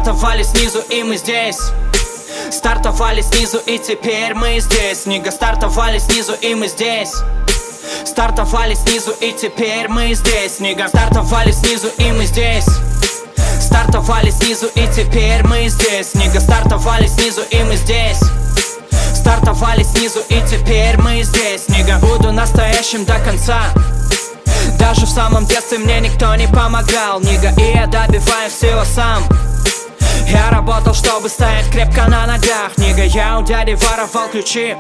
Стартовали снизу, и мы здесь. Стартовали снизу, и теперь мы здесь. Нига, стартовали снизу, и мы здесь. Стартовали снизу, и теперь мы здесь. Нига, стартовали снизу, и мы здесь. Стартовали снизу, и теперь мы здесь. Нига, стартовали снизу, и мы здесь. Стартовали снизу, и теперь мы здесь. Нига, буду настоящим до конца. Даже в самом детстве мне никто не помогал. Нига, и я добиваюсь всего сам. Я работал, чтобы стоять крепко на ногах. Нига, я у дяди воровал ключи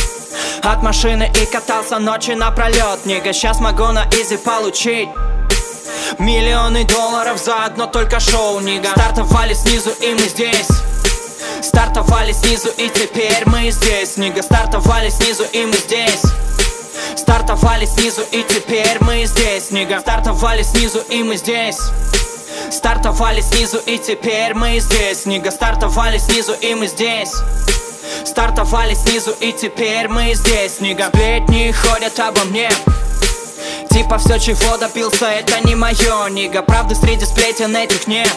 от машины и катался ночи напролет. Нига, сейчас могу на изи получить миллионы долларов за одно только шоу. Нига, стартовали снизу, и мы здесь. Стартовали снизу, и теперь мы здесь. Нига, стартовали снизу, и мы здесь. Стартовали снизу, и теперь мы здесь. Нига, стартовали снизу, и мы здесь. Стартовали снизу, и теперь мы здесь. Нига, стартовали снизу, и мы здесь. Стартовали снизу, и теперь мы здесь. Нига, сплетни ходят обо мне. Типа все, чего добился, это не мое. Нига, правды среди сплетен этих нет.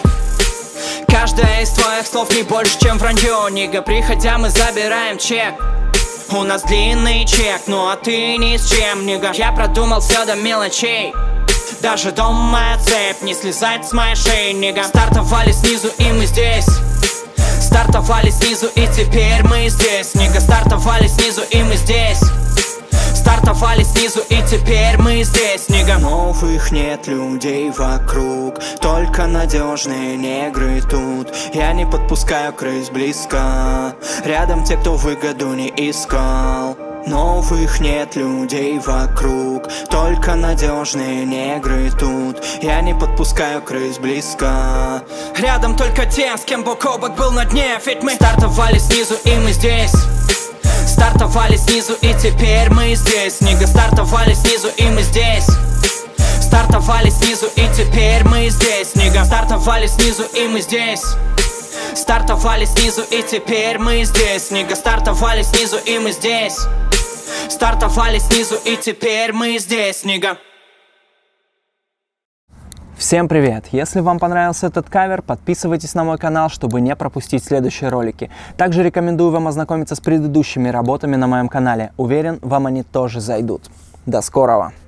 Каждая из твоих слов не больше, чем вранье. Нига, приходя мы забираем чек. У нас длинный чек, ну а ты ни с чем. Нига, я продумал все до мелочей. Даже дом моя цепь, не слезать с моей шеи. Нига, стартовали снизу, и мы здесь. Стартовали снизу, и теперь мы здесь. Нига, стартовали снизу, и мы здесь. Стартовали снизу, и теперь мы здесь. Нига, новых нет людей вокруг, только надежные негры тут. Я не подпускаю крыс близко, рядом те, кто выгоду не искал. Новых нет людей вокруг, только надежные негры тут. Я не подпускаю крыс близко, рядом только те, с кем бок о бок был на дне. Ведь мы стартовали снизу, и мы здесь. Стартовали снизу, и теперь мы здесь. Нига, стартовали снизу, и мы здесь. Стартовали снизу, и теперь мы здесь. Нига, стартовали снизу, и мы здесь. Стартовали снизу, и теперь мы здесь. Нига, стартовали снизу, и мы здесь. Стартовали снизу, и теперь мы здесь. Нига. Всем привет! Если вам понравился этот кавер, подписывайтесь на мой канал, чтобы не пропустить следующие ролики. Также рекомендую вам ознакомиться с предыдущими работами на моем канале. Уверен, вам они тоже зайдут. До скорого!